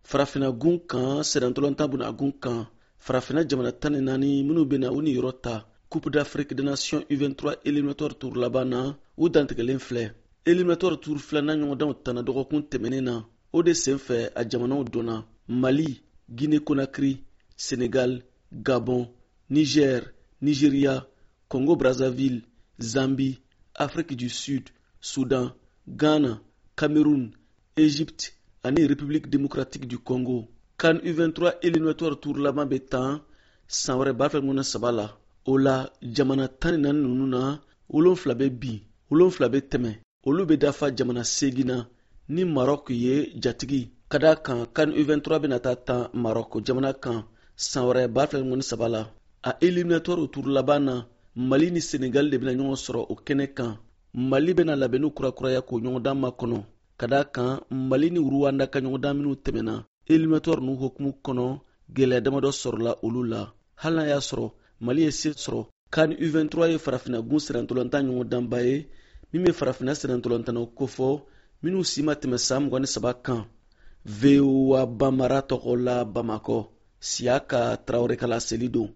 farafina gun kan sɛdɛntɔlɔntan bena gun kan farafina jamana 14 minnu bena u ni yɔrɔ ta Coupe d'Afrique des Nations U23 éliminatoire tour laban na u dantigɛlen filɛ. Éliminatoire tour filanan ɲɔgɔndanw tana dɔgɔkun tɛmɛnen na o de senfɛ a jamanaw donna Mali, Guinée-Conakry, Sénégal, Gabon, Niger, Nigeria, Congo-Brazzaville, Zambie, Afrique du Sud, Soudan, Ghana, Cameroun, Égypte ani République démocratique du Congo. CAN U23 éliminatoire tour laban bɛ tan san wɛrɛ b'a fɛ ŋɔnɔ saba la. O la jamana 14 ninnu na 7 bɛ bin 7 bɛ tɛmɛ olu bɛ dafa jamana 8 na ni Maroc ye jatigi ka da kan CAN U23 bɛna taa tan Maroc jamana kan san wɛrɛ b'a fɛ ŋɔnɔ saba la. A éliminatoire tour laban na Mali ni Sénégal de bɛna ɲɔgɔn sɔrɔ o kɛnɛ kan. Mali bɛna labɛnni kurakuraya k'o ɲɔgɔndan makɔnɔ ka da kan Mali ni Rwanda ka ɲɔgɔndan minnu tɛmɛna éliminatoire ninnu hokumu kɔnɔ gɛlɛya damadɔ sɔrɔla olu la. Hali n'a y'a sɔrɔ Mali ye se sɔrɔ CAN U23 ye farafina gun sɛdɛntɔlɔntan ɲɔgɔndanba ye min bɛ farafina sɛdɛntɔlɔntanaw kofɔ minnu si ma tɛmɛ san 23 kan. VOA Bambara tɔgɔ la Bamakɔ, Siyaka Traoré Kala Selidon.